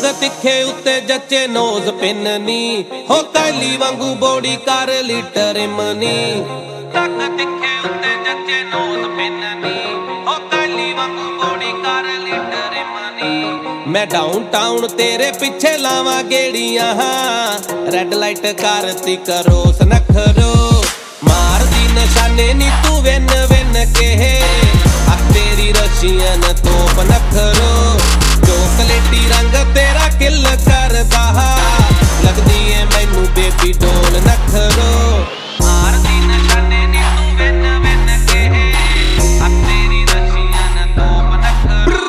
नक तिखे उत्ते जचे nose pin नी हो काली वांगू बॉडी कर लीटर मनी नक तिखे उत्ते जचे नोज पिन नी हो काली वांगू बॉडी कर लीटर मनी मैं डाउन टाउन तेरे पिछे लावा गेड़ियां रेड लाइट करती करो सनखरो मार दी निशाने नी तू विन विन के तेरी रशियन तोप नखरो चॉकलेटी रंग तेरा किल करदा लगदी है मैनू बेबी डोल नखरो मार दी निशाने नी तू विन विन के तेरी रशियन तोप नखरो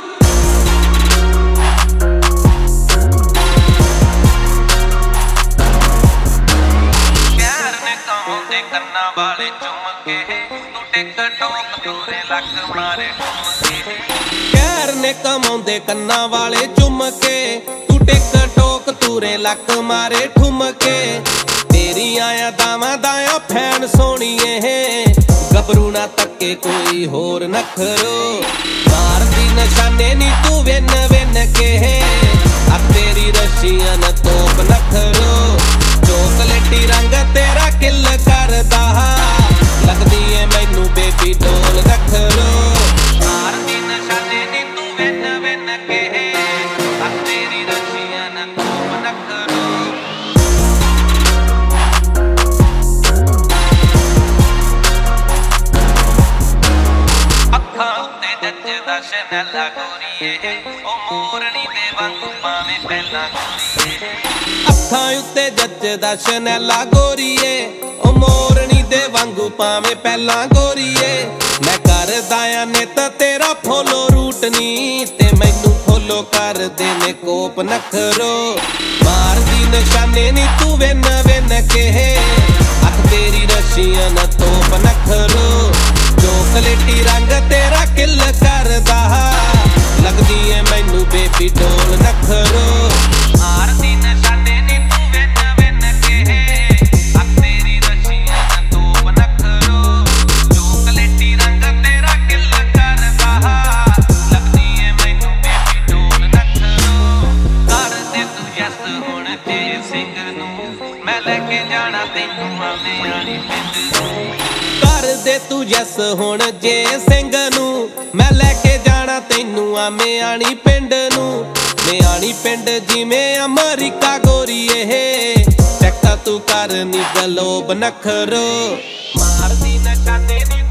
प्यार ने कौन दे कन्ना वाले चुम के तू टिकटॉक तोरे लक मारे कैर ने कमाउंदे कन्ना वाले चुम के तू टिकटॉक तूरे लक मारे ठुम के तेरी आया दावा दाया फैन सोनिए गबरू ना तके कोई होर नखरो मार दी निशाने नी तू विन विन के तेरी रशियन तोप नखरो चॉकलेटी रंग तेरा किल करदा लगदी है मैनू बेबी डोल नखरो मार दी निशाने नी तू विन विन के तेरी रशियन तोप नखरो अखां उत्ते जचदा शनैला गोरीए ओ मोरनी दे वांगू पावे पहला गोरीए अखां उत्ते जचदा शनैला गोरीए ओ मोरनी दे वांगू पावे पहला गोरीए मैं करदा आ नित तेरा फॉलो रूट नी ते मैनू फॉलो कर दे ने कोप नखरो मार दी निशाने नी तू विन विन के तेरी रशियन तोप नखरो चॉकलेटी रंग तेरा किल करदा लगदी है मैनू बेबी डोल नखरो मार दी निशाने नी तू विन विन के तेरी रशियन तोप नखरो चॉकलेटी रंग तेरा किल करदा लगदी है मैनू बेबी डोल नखरो कर दे तू यस हुण जे सिंगर नू मैं लेके जाना तैनू आवे आनी पिंड कर दे तू यस हुण जे सिंह नू मैं लेके जाना तैनू आमे आनी पिंड नू मैं आनी पिंड जिवें अमरीका गोरीए चक्का तू कर नी गलोब नखरो मार दी निशाने नी